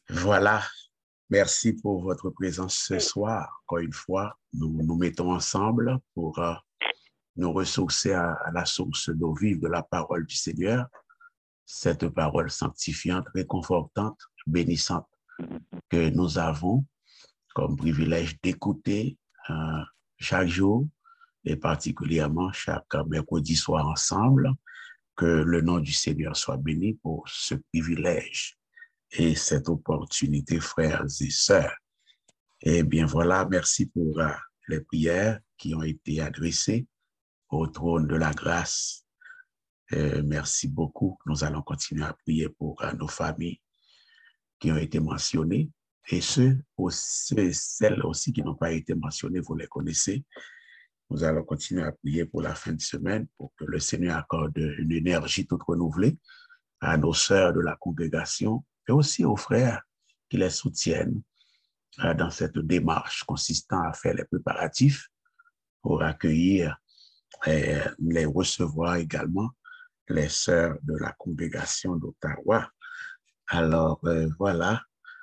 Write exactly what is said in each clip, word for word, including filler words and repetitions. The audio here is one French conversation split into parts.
Voilà, merci pour votre présence ce soir. Encore une fois, nous nous mettons ensemble pour euh, nous ressourcer à, à la source d'eau vive de la parole du Seigneur, cette parole sanctifiante, réconfortante, bénissante que nous avons comme privilège d'écouter euh, chaque jour et particulièrement chaque mercredi soir ensemble. Que le nom du Seigneur soit béni pour ce privilège et cette opportunité, frères et sœurs. Eh bien, voilà, merci pour uh, les prières qui ont été adressées au trône de la grâce. Euh, merci beaucoup. Nous allons continuer à prier pour uh, nos familles qui ont été mentionnées et ceux aussi, celles aussi qui n'ont pas été mentionnées, vous les connaissez. Nous allons continuer à prier pour la fin de semaine pour que le Seigneur accorde une énergie toute renouvelée à nos sœurs de la congrégation et aussi aux frères qui les soutiennent dans cette démarche consistant à faire les préparatifs pour accueillir et les recevoir également les sœurs de la congrégation d'Ottawa. Alors, euh, voilà,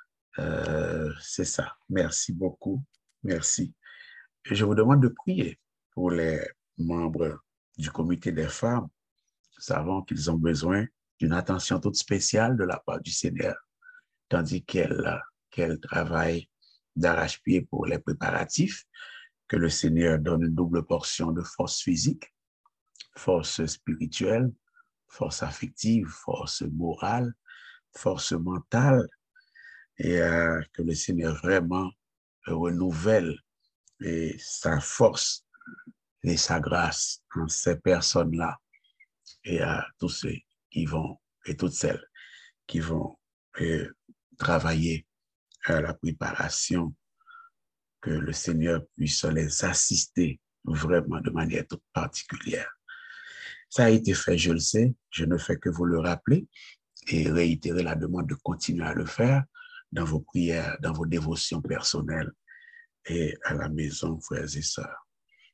euh, c'est ça. Merci beaucoup. Merci. Et je vous demande de prier pour les membres du comité des femmes. Nous savons qu'ils ont besoin d'une attention toute spéciale de la part du Seigneur, tandis qu'elles qu'elles travaillent d'arrache-pied pour les préparatifs, que le Seigneur donne une double portion de force physique, force spirituelle, force affective, force morale, force mentale, et euh, que le Seigneur vraiment renouvelle et sa force et sa grâce en ces personnes-là et à tous ceux qui vont, et toutes celles qui vont euh, travailler à la préparation, que le Seigneur puisse les assister vraiment de manière toute particulière. Ça a été fait, je le sais, je ne fais que vous le rappeler et réitérer la demande de continuer à le faire dans vos prières, dans vos dévotions personnelles et à la maison, frères et sœurs.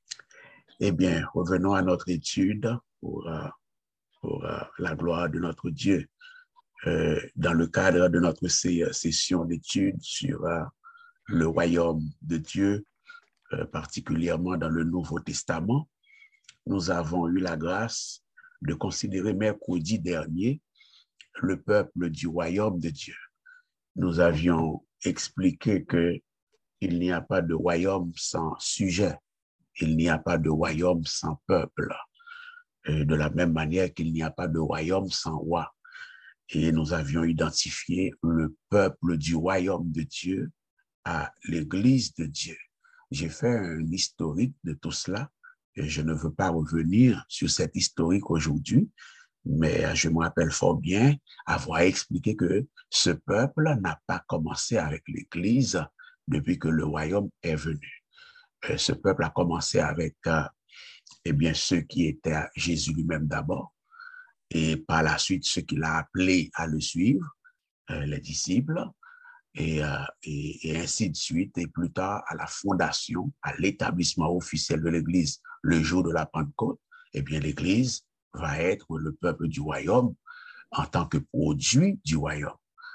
Eh bien, revenons à notre étude pour, uh, pour uh, la gloire de notre Dieu. Euh, dans le cadre de notre session d'études sur uh, le royaume de Dieu, euh, particulièrement dans le Nouveau Testament, nous avons eu la grâce de considérer mercredi dernier le peuple du royaume de Dieu. Nous avions expliqué que il n'y a pas de royaume sans sujet, il n'y a pas de royaume sans peuple, euh, de la même manière qu'il n'y a pas de royaume sans roi. Et nous avions identifié le peuple du royaume de Dieu à l'Église de Dieu. J'ai fait un historique de tout cela et je ne veux pas revenir sur cet historique aujourd'hui, mais je me rappelle fort bien avoir expliqué que ce peuple n'a pas commencé avec l'Église depuis que le royaume est venu. Ce peuple a commencé avec euh, eh bien, ceux qui étaient à Jésus lui-même d'abord et par la suite ceux qu'il a appelés à le suivre, euh, les disciples, et, euh, et, et ainsi de suite, et plus tard à la fondation, à l'établissement officiel de l'Église, le jour de la Pentecôte, eh bien l'Église va être le peuple du royaume en tant que produit du royaume.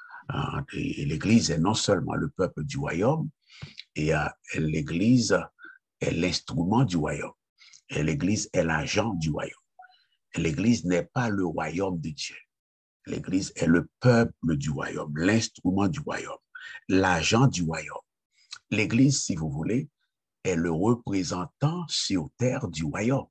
Et l'Église est non seulement le peuple du royaume, et euh, l'Église est l'instrument du royaume, et l'Église est l'agent du royaume. L'Église n'est pas le royaume de Dieu. L'Église est le peuple du royaume, l'instrument du royaume, l'agent du royaume. L'Église, si vous voulez, est le représentant sur terre du royaume.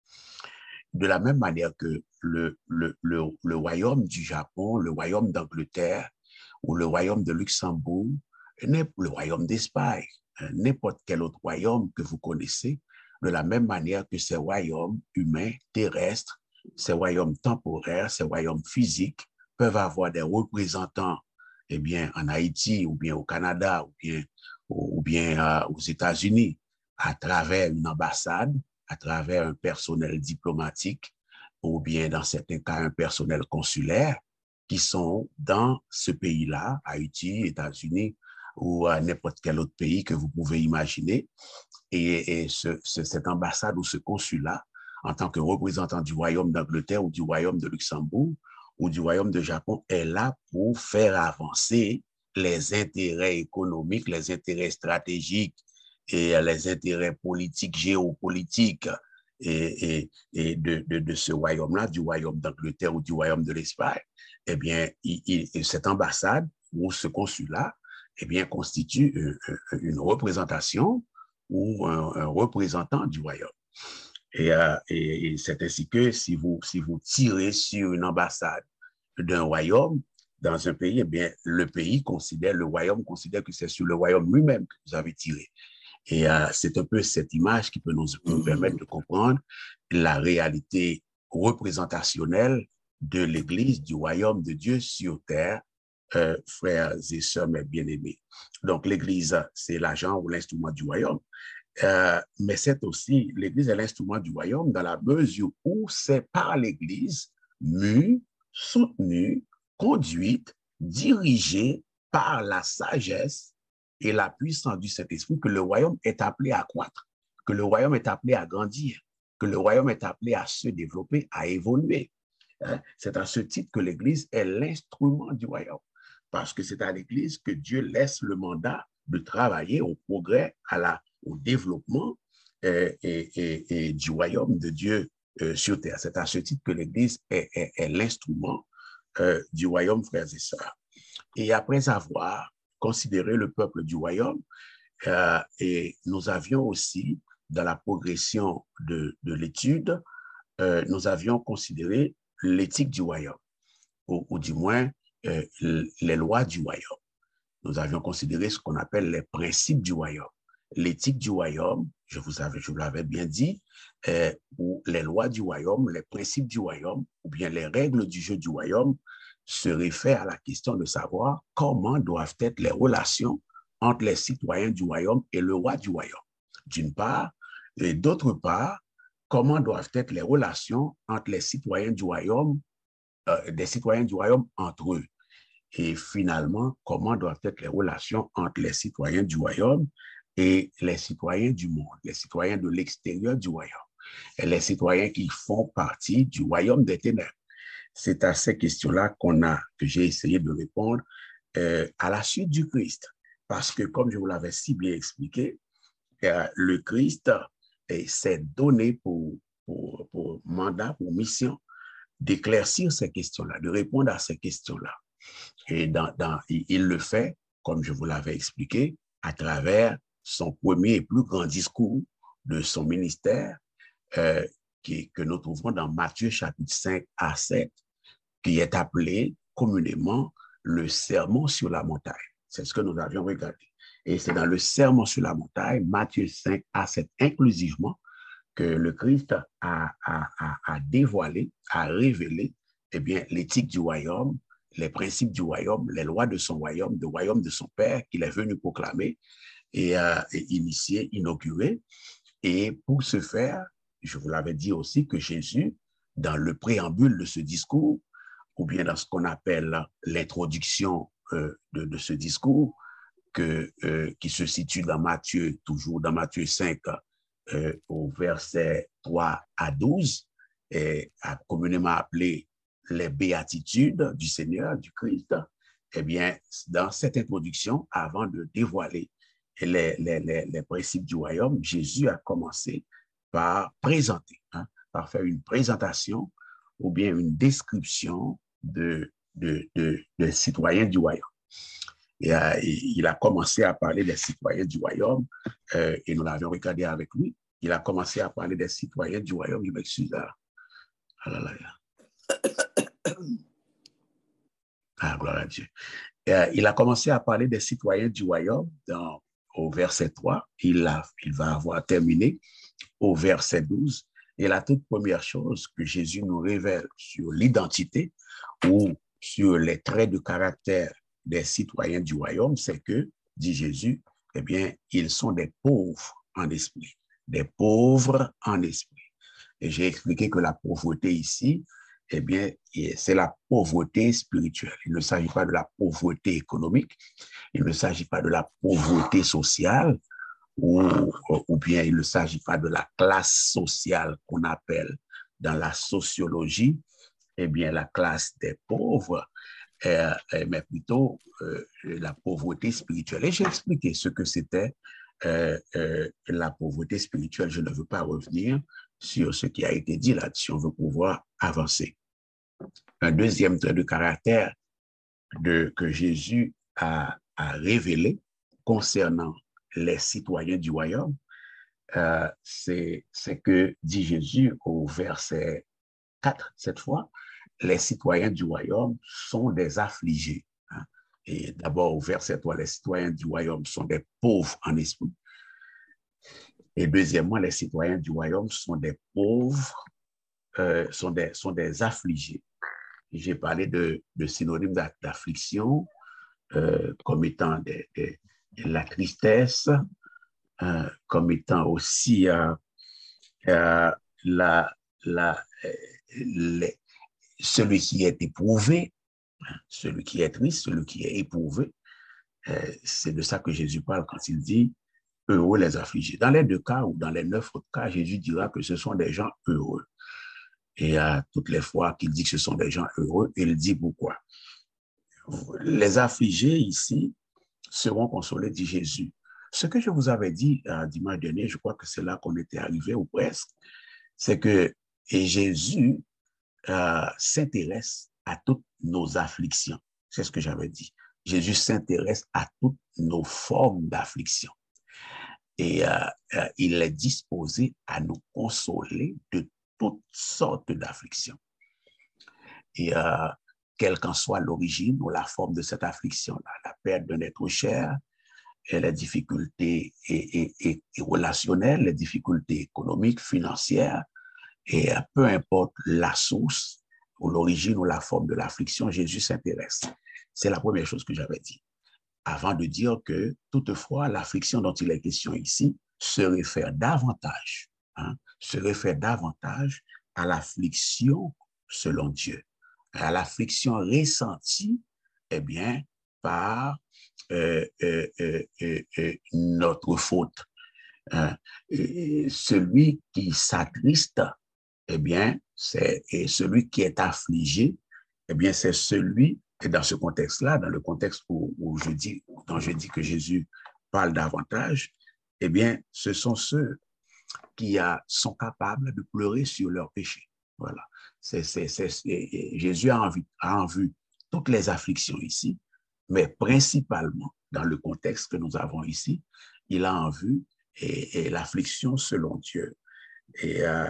De la même manière que le, le, le, le royaume du Japon, le royaume d'Angleterre ou le royaume de Luxembourg, le royaume d'Espagne, n'importe quel autre royaume que vous connaissez, de la même manière que ces royaumes humains, terrestres, ces royaumes temporaires, ces royaumes physiques peuvent avoir des représentants, eh bien, en Haïti ou bien au Canada ou bien, ou, ou bien euh, aux États-Unis à travers une ambassade, à travers un personnel diplomatique ou bien dans certains cas un personnel consulaire qui sont dans ce pays-là, Haïti, États-Unis ou à n'importe quel autre pays que vous pouvez imaginer. Et, et ce, ce, cette ambassade ou ce consulat, en tant que représentant du royaume d'Angleterre ou du royaume de Luxembourg ou du royaume de Japon, est là pour faire avancer les intérêts économiques, les intérêts stratégiques et les intérêts politiques, géopolitiques et, et, et de, de, de ce royaume-là, du royaume d'Angleterre ou du royaume de l'Espagne, eh bien, il, il, cette ambassade ou ce consulat, eh bien, constitue une, une représentation ou un, un représentant du royaume. Et, euh, et, et c'est ainsi que si vous, si vous tirez sur une ambassade d'un royaume dans un pays, eh bien, le pays considère, le royaume considère que c'est sur le royaume lui-même que vous avez tiré. Et euh, c'est un peu cette image qui peut nous, nous permettre de comprendre la réalité représentationnelle de l'Église, du royaume de Dieu sur terre, euh, frères et sœurs, mes bien-aimés. Donc, l'Église, c'est l'agent ou l'instrument du royaume. Euh, mais c'est aussi, l'Église est l'instrument du royaume dans la mesure où c'est par l'Église mue, soutenue, conduite, dirigée par la sagesse et la puissance du Saint-Esprit que le royaume est appelé à croître, que le royaume est appelé à grandir, que le royaume est appelé à se développer, à évoluer. C'est à ce titre que l'Église est l'instrument du royaume, parce que c'est à l'Église que Dieu laisse le mandat de travailler au progrès, à la au développement euh, et, et, et du royaume de Dieu euh, sur terre. C'est à ce titre que l'Église est, est, est l'instrument euh, du royaume, frères et sœurs. Et après avoir considéré le peuple du royaume, euh, et nous avions aussi, dans la progression de, de l'étude, euh, nous avions considéré l'éthique du royaume, ou, ou du moins euh, les lois du royaume. Nous avions considéré ce qu'on appelle les principes du royaume. L'éthique du royaume, je vous, avais, je vous l'avais bien dit, euh, ou les lois du royaume, les principes du royaume, ou bien les règles du jeu du royaume, se réfèrent à la question de savoir comment doivent être les relations entre les citoyens du royaume et le roi du royaume, d'une part, et d'autre part, comment doivent être les relations entre les citoyens du royaume, euh, des citoyens du royaume entre eux. Et finalement, comment doivent être les relations entre les citoyens du royaume et les citoyens du monde, les citoyens de l'extérieur du royaume, et les citoyens qui font partie du royaume des ténèbres. C'est à ces questions-là qu'on a, que j'ai essayé de répondre euh, à la suite du Christ. Parce que, comme je vous l'avais si bien expliqué, euh, le Christ euh, s'est donné pour, pour, pour mandat, pour mission, d'éclaircir ces questions-là, de répondre à ces questions-là. Et dans, dans, il le fait, comme je vous l'avais expliqué, à travers son premier et plus grand discours de son ministère, euh, qui, que nous trouvons dans Matthieu chapitre cinq à sept, qui est appelé communément le sermon sur la montagne. C'est ce que nous avions regardé. Et c'est dans le sermon sur la montagne, Matthieu cinq à sept inclusivement, que le Christ a, a, a, a dévoilé, a révélé eh bien, l'éthique du royaume, les principes du royaume, les lois de son royaume, le royaume de son Père qu'il est venu proclamer et, euh, et initier, inaugurer. Et pour ce faire, je vous l'avais dit aussi que Jésus, dans le préambule de ce discours, ou bien dans ce qu'on appelle l'introduction euh, de, de ce discours, que, euh, qui se situe dans Matthieu, toujours dans Matthieu cinq, euh, au verset trois à douze, et a communément appelé les béatitudes du Seigneur, du Christ. Eh bien, dans cette introduction, avant de dévoiler les, les, les, les principes du royaume, Jésus a commencé par présenter, hein, par faire une présentation ou bien une description de, de, de, de citoyens du royaume. Et, euh, il a commencé à parler des citoyens du royaume, euh, et nous l'avions regardé avec lui. Il a commencé à parler des citoyens du royaume. Je m'excuse là. Ah là là. Ah, gloire à Dieu. Et, euh, il a commencé à parler des citoyens du royaume dans, au verset trois. Il, a, il va avoir terminé au verset douze. Et la toute première chose que Jésus nous révèle sur l'identité ou sur les traits de caractère des citoyens du royaume, c'est que, dit Jésus, eh bien, ils sont des pauvres en esprit, des pauvres en esprit. Et j'ai expliqué que la pauvreté ici, eh bien, c'est la pauvreté spirituelle. Il ne s'agit pas de la pauvreté économique, il ne s'agit pas de la pauvreté sociale, ou, ou bien il ne s'agit pas de la classe sociale qu'on appelle dans la sociologie, eh bien, la classe des pauvres. euh, mais plutôt euh, la pauvreté spirituelle. Et j'ai expliqué ce que c'était euh, euh, la pauvreté spirituelle. Je ne veux pas revenir sur ce qui a été dit là-dessus. On veut pouvoir avancer. Un deuxième trait de caractère de, que Jésus a, a révélé concernant les citoyens du royaume, euh, c'est que, dit Jésus au verset quatre, cette fois, les citoyens du royaume sont des affligés. Hein. Et d'abord, au verset trois, les citoyens du royaume sont des pauvres en esprit. Et deuxièmement, les citoyens du royaume sont des pauvres, euh, sont, des, sont des affligés. J'ai parlé de, de synonymes d'affliction euh, comme étant des, des, la tristesse, euh, comme étant aussi euh, euh, la, la, euh, les, celui qui est éprouvé, celui qui est triste, celui qui est éprouvé. Euh, c'est de ça que Jésus parle quand il dit heureux les affligés. Dans les deux cas ou dans les neuf autres cas, Jésus dira que ce sont des gens heureux. Et à toutes les fois qu'il dit que ce sont des gens heureux, il dit pourquoi. Les affligés ici seront consolés, dit Jésus. Ce que je vous avais dit euh, dimanche dernier, je crois que c'est là qu'on était arrivé ou presque, c'est que et Jésus euh, s'intéresse à toutes nos afflictions. C'est ce que j'avais dit. Jésus s'intéresse à toutes nos formes d'affliction. Et euh, euh, il est disposé à nous consoler de toutes sortes d'afflictions. Et euh, quelle qu'en soit l'origine ou la forme de cette affliction-là, la perte d'un être cher, et les difficultés et, et, et, et relationnelles, les difficultés économiques, financières, et euh, peu importe la source ou l'origine ou la forme de l'affliction, Jésus s'intéresse. C'est la première chose que j'avais dit. Avant de dire que, toutefois, l'affliction dont il est question ici se réfère davantage, hein, se réfère davantage à l'affliction selon Dieu, à l'affliction ressentie, eh bien, par euh, euh, euh, euh, euh, notre faute. Hein. Et celui qui s'attriste, eh bien, c'est celui qui est affligé, eh bien, c'est celui, et dans ce contexte-là, dans le contexte où, où je dis, dont je dis que Jésus parle davantage, eh bien, ce sont ceux qui a, sont capables de pleurer sur leurs péchés. Voilà. C'est, c'est, c'est, Jésus a en, vue, a en vue toutes les afflictions ici, mais principalement dans le contexte que nous avons ici, il a en vue et, et l'affliction selon Dieu. Et, euh,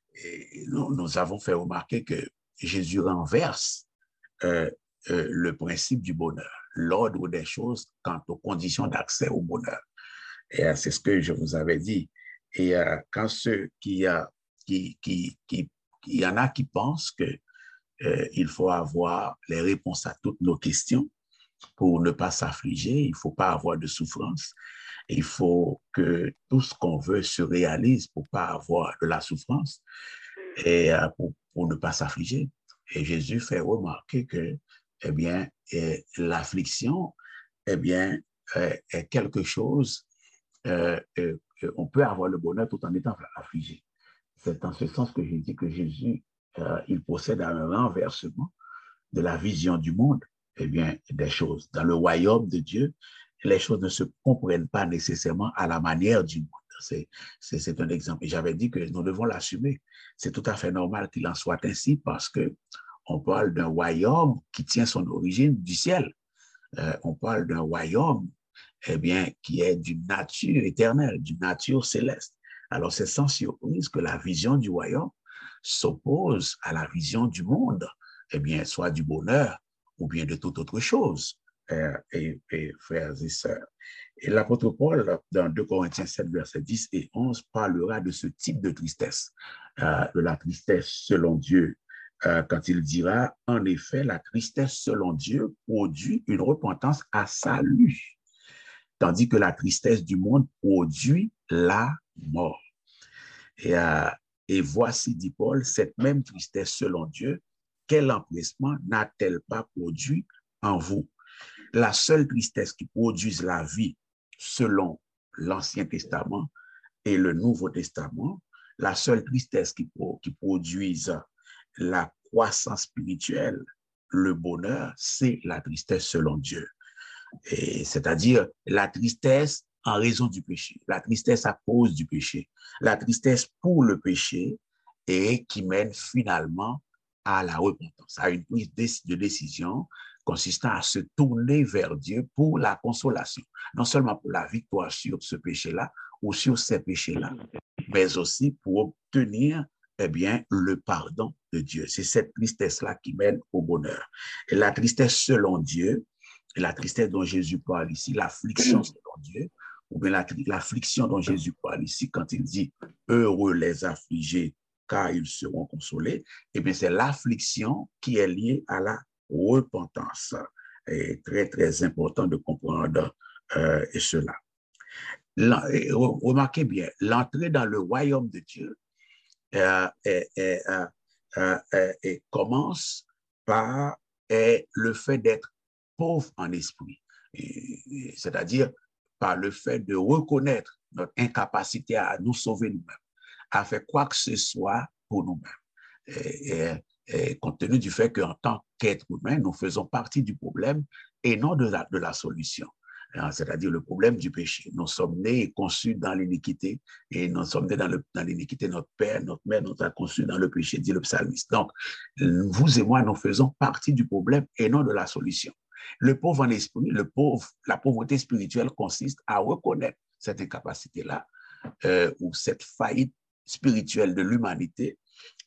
et nous, nous avons fait remarquer que Jésus renverse euh, euh, le principe du bonheur, l'ordre des choses quant aux conditions d'accès au bonheur. Et euh, c'est ce que je vous avais dit. Et euh, quand ceux qui, euh, qui, qui, qui, il y en a qui pensent que euh, il faut avoir les réponses à toutes nos questions pour ne pas s'affliger, il ne faut pas avoir de souffrance, il faut que tout ce qu'on veut se réalise pour ne pas avoir de la souffrance et euh, pour, pour ne pas s'affliger. Et Jésus fait remarquer que, eh bien, eh, l'affliction, eh bien, euh, est quelque chose, euh, euh, on peut avoir le bonheur tout en étant affligé. C'est dans ce sens que je dis que Jésus, euh, il procède à un renversement de la vision du monde, eh bien, des choses. Dans le royaume de Dieu, les choses ne se comprennent pas nécessairement à la manière du monde. C'est, c'est, c'est un exemple. Et j'avais dit que nous devons l'assumer. C'est tout à fait normal qu'il en soit ainsi parce que on parle d'un royaume qui tient son origine du ciel. Euh, on parle d'un royaume, eh bien, qui est d'une nature éternelle, d'une nature céleste. Alors, c'est sans surprise que la vision du royaume s'oppose à la vision du monde, eh bien, soit du bonheur ou bien de toute autre chose, euh, et, et frères et sœurs. Et l'apôtre Paul, dans deux Corinthiens sept, versets dix et onze, parlera de ce type de tristesse, euh, de la tristesse selon Dieu, euh, quand il dira, en effet, la tristesse selon Dieu produit une repentance à salut, tandis que la tristesse du monde produit la mort. Et, euh, et voici, dit Paul, cette même tristesse selon Dieu, quel empressement n'a-t-elle pas produit en vous? La seule tristesse qui produise la vie selon l'Ancien Testament et le Nouveau Testament, la seule tristesse qui, qui produise la croissance spirituelle, le bonheur, c'est la tristesse selon Dieu. Et c'est-à-dire la tristesse en raison du péché, la tristesse à cause du péché, la tristesse pour le péché et qui mène finalement à la repentance, à une prise de décision consistant à se tourner vers Dieu pour la consolation, non seulement pour la victoire sur ce péché-là ou sur ces péchés-là, mais aussi pour obtenir eh bien, le pardon de Dieu. C'est cette tristesse-là qui mène au bonheur. Et la tristesse selon Dieu, la tristesse dont Jésus parle ici, l'affliction selon Dieu, ou bien l'affliction dont Jésus parle ici quand il dit « Heureux les affligés, car ils seront consolés », eh bien, c'est l'affliction qui est liée à la repentance. Et très, très important de comprendre euh, cela. Remarquez bien, l'entrée dans le royaume de Dieu euh, est, est, euh, euh, euh, commence par est le fait d'être pauvre en esprit, c'est-à-dire par le fait de reconnaître notre incapacité à nous sauver nous-mêmes, à faire quoi que ce soit pour nous-mêmes. Et, et, et compte tenu du fait qu'en tant qu'être humain, nous faisons partie du problème et non de la, de la solution. C'est-à-dire le problème du péché. Nous sommes nés et conçus dans l'iniquité et nous sommes nés dans, le, dans l'iniquité. Notre père, notre mère nous a conçus dans le péché, dit le psalmiste. Donc, vous et moi, nous faisons partie du problème et non de la solution. Le pauvre en esprit, le pauvre, la pauvreté spirituelle consiste à reconnaître cette incapacité-là euh, ou cette faillite spirituelle de l'humanité.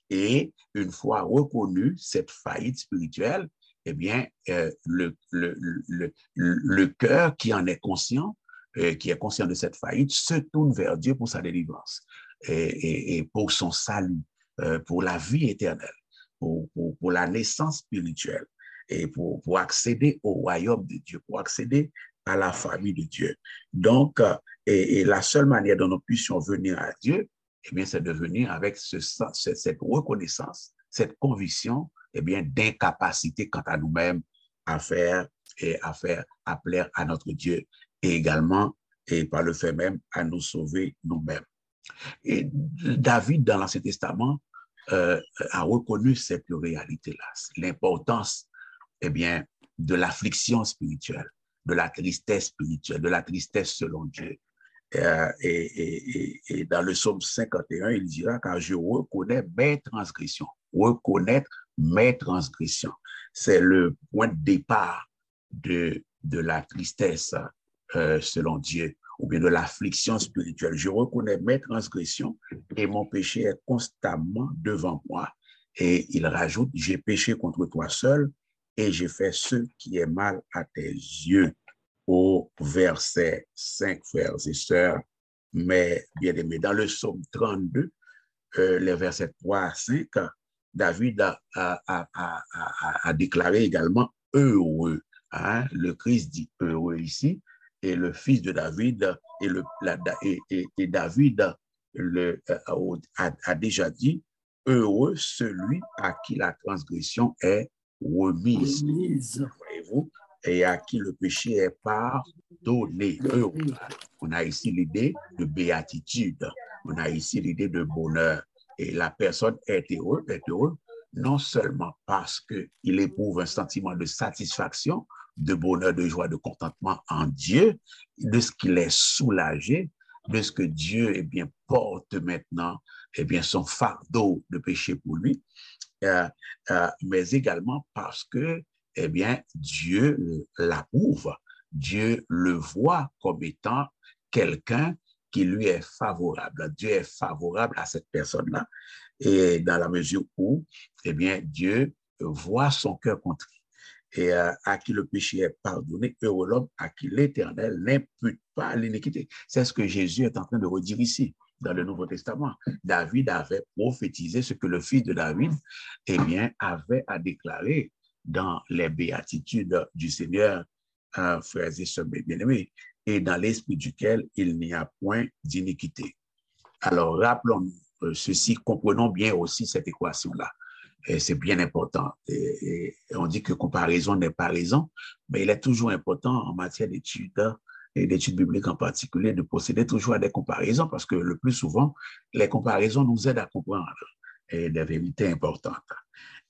Et une fois reconnue cette faillite spirituelle, eh bien, euh, le, le, le, le, le cœur qui en est conscient, euh, qui est conscient de cette faillite, se tourne vers Dieu pour sa délivrance et, et, et pour son salut, euh, pour la vie éternelle, pour, pour, pour la naissance spirituelle et pour, pour accéder au royaume de Dieu, pour accéder à la famille de Dieu. Donc, euh, et, et la seule manière dont nous puissions venir à Dieu, eh bien, c'est de venir avec ce, cette reconnaissance, cette conviction, eh bien, d'incapacité quant à nous-mêmes à faire et à faire à plaire à notre Dieu et également, et par le fait même, à nous sauver nous-mêmes. Et David, dans l'Ancien Testament, euh, a reconnu cette réalité-là, l'importance, eh bien, de l'affliction spirituelle, de la tristesse spirituelle, de la tristesse selon Dieu. Euh, et, et, et, et dans le psaume cinquante et un, il dira, car je reconnais mes transgressions. Reconnaître mes transgressions. C'est le point de départ de, de la tristesse euh, selon Dieu, ou bien de l'affliction spirituelle. Je reconnais mes transgressions et mon péché est constamment devant moi. Et il rajoute, j'ai péché contre toi seul et j'ai fait ce qui est mal à tes yeux. Au verset cinq, frères et sœurs, mais bien aimés. Dans le psaume trente-deux, euh, les versets trois à cinq, David a, a, a, a, a déclaré également heureux. Hein? Le Christ dit heureux ici, et le fils de David, et, le, la, et, et, et David le, a, a déjà dit heureux celui à qui la transgression est remise. remise. Voyez-vous? Et à qui le péché est pardonné. Heureux. On a ici l'idée de béatitude. On a ici l'idée de bonheur. Et la personne est heureuse, est heureuse non seulement parce qu'il éprouve un sentiment de satisfaction, de bonheur, de joie, de contentement en Dieu, de ce qu'il est soulagé, de ce que Dieu eh bien, porte maintenant eh bien, son fardeau de péché pour lui, euh, euh, mais également parce que eh bien, Dieu l'approuve, Dieu le voit comme étant quelqu'un qui lui est favorable. Dieu est favorable à cette personne-là, et dans la mesure où, eh bien, Dieu voit son cœur contrit. Et euh, à qui le péché est pardonné, heureux l'homme à qui l'Éternel n'impute pas l'iniquité. C'est ce que Jésus est en train de redire ici, dans le Nouveau Testament. David avait prophétisé ce que le fils de David, eh bien, avait à déclarer dans les béatitudes du Seigneur, euh, frères et sœurs bien-aimés, et dans l'esprit duquel il n'y a point d'iniquité. Alors, rappelons-nous euh, ceci, comprenons bien aussi cette équation-là. Et c'est bien important. Et, et on dit que comparaison n'est pas raison, mais il est toujours important en matière d'études et d'études bibliques en particulier de procéder toujours à des comparaisons parce que le plus souvent, les comparaisons nous aident à comprendre et des vérités importantes.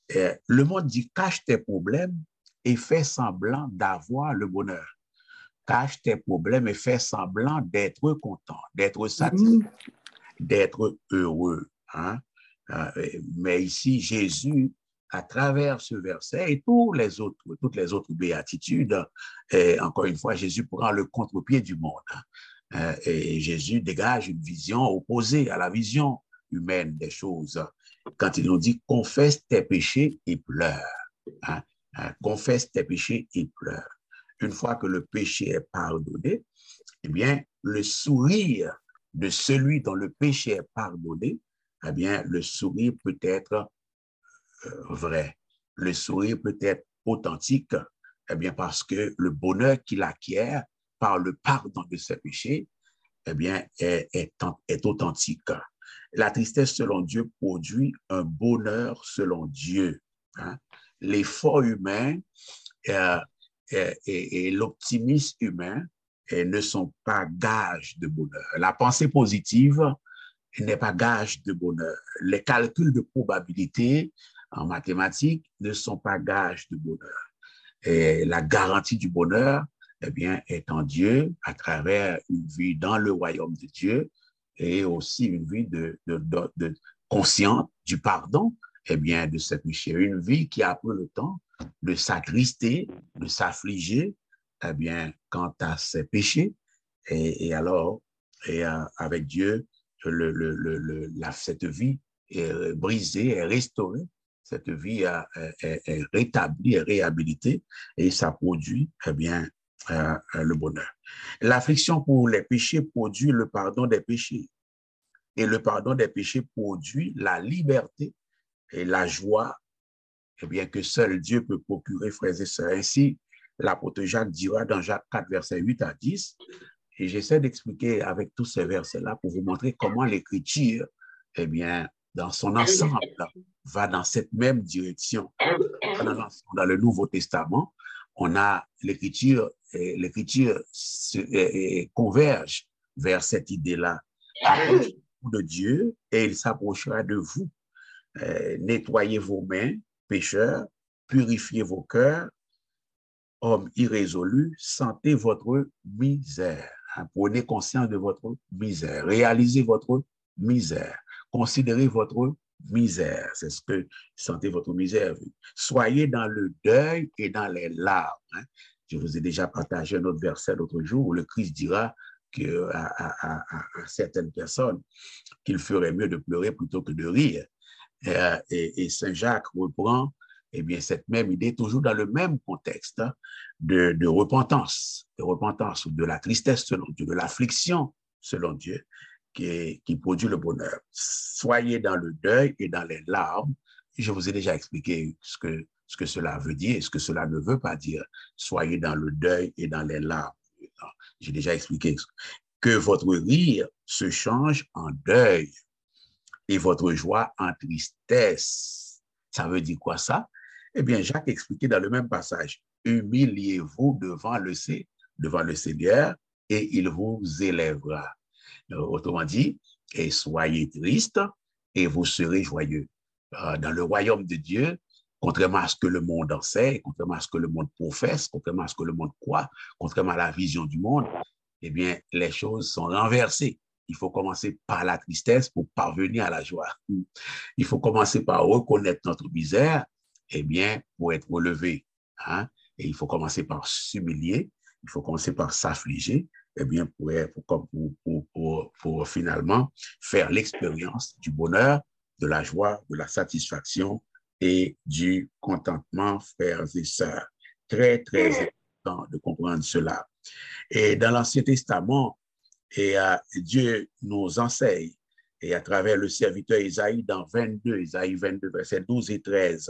Euh, le monde dit cache tes problèmes et fais semblant d'avoir le bonheur. Cache tes problèmes et fais semblant d'être content, d'être satisfait, Mhm. d'être heureux. Hein? Euh, mais ici, Jésus, à travers ce verset et tous les autres, toutes les autres béatitudes, et encore une fois, Jésus prend le contre-pied du monde. Hein? Et Jésus dégage une vision opposée à la vision humaine des choses. Quand il nous dit confesse tes péchés et pleure. Hein? Confesse tes péchés et pleure. Une fois que le péché est pardonné, eh bien, le sourire de celui dont le péché est pardonné, eh bien, le sourire peut être euh, vrai. Le sourire peut être authentique, eh bien, parce que le bonheur qu'il acquiert par le pardon de ses péchés, eh bien, est, est, est authentique. La tristesse selon Dieu produit un bonheur selon Dieu. Hein? L'effort humain euh, et, et, et l'optimisme humain et ne sont pas gages de bonheur. La pensée positive n'est pas gage de bonheur. Les calculs de probabilité en mathématiques ne sont pas gages de bonheur. Et la garantie du bonheur, eh bien, est en Dieu à travers une vie dans le royaume de Dieu et aussi une vie de, de, de, de consciente du pardon, eh bien, de ses péchés. Une vie qui a pris le temps de s'attrister, de s'affliger, eh bien, quant à ses péchés. Et, et alors, et, euh, avec Dieu, le, le, le, le, la, cette vie est brisée, est restaurée. Cette vie a, est, est rétablie, est réhabilitée et ça produit eh bien, euh, le bonheur. L'affliction pour les péchés produit le pardon des péchés. Et le pardon des péchés produit la liberté et la joie eh bien, que seul Dieu peut procurer, frères et sœurs. Ainsi, l'apôtre Jacques dira dans Jacques quatre, versets huit à dix, et j'essaie d'expliquer avec tous ces versets-là pour vous montrer comment l'Écriture, eh bien, dans son ensemble, va dans cette même direction. Dans, dans le Nouveau Testament, on a l'Écriture, l'Écriture converge vers cette idée-là. Approchez-vous de Dieu et il s'approchera de vous. Euh, nettoyez vos mains, pécheurs, purifiez vos cœurs, hommes irrésolus, sentez votre misère. Hein, prenez conscience de votre misère. Réalisez votre misère. Considérez votre misère. C'est ce que sentez votre misère. Soyez dans le deuil et dans les larmes. Hein. Je vous ai déjà partagé un autre verset l'autre jour où le Christ dira que, à, à, à, à certaines personnes qu'il ferait mieux de pleurer plutôt que de rire. Et, et, et Saint Jacques reprend eh bien, cette même idée, toujours dans le même contexte hein, de, de repentance, de repentance ou de la tristesse selon Dieu, de l'affliction selon Dieu, qui, qui produit le bonheur. Soyez dans le deuil et dans les larmes. Je vous ai déjà expliqué ce que, ce que cela veut dire et ce que cela ne veut pas dire. Soyez dans le deuil et dans les larmes. J'ai déjà expliqué que votre rire se change en deuil et votre joie en tristesse. Ça veut dire quoi ça? Eh bien, Jacques expliquait dans le même passage, humiliez-vous devant le, devant le Seigneur et il vous élèvera. Autrement dit, et soyez tristes et vous serez joyeux. Dans le royaume de Dieu, contrairement à ce que le monde enseigne, contrairement à ce que le monde professe, contrairement à ce que le monde croit, contrairement à la vision du monde, eh bien, les choses sont renversées. Il faut commencer par la tristesse pour parvenir à la joie. Il faut commencer par reconnaître notre misère, eh bien, pour être relevé. Hein? Et il faut commencer par s'humilier, il faut commencer par s'affliger, eh bien, pour, pour, pour, pour, pour, pour finalement faire l'expérience du bonheur, de la joie, de la satisfaction et du contentement, frères et sœurs. Très, très important de comprendre cela. Et dans l'Ancien Testament, et euh, Dieu nous enseigne, et à travers le serviteur Isaïe dans vingt-deux, Isaïe vingt-deux, versets douze et treize,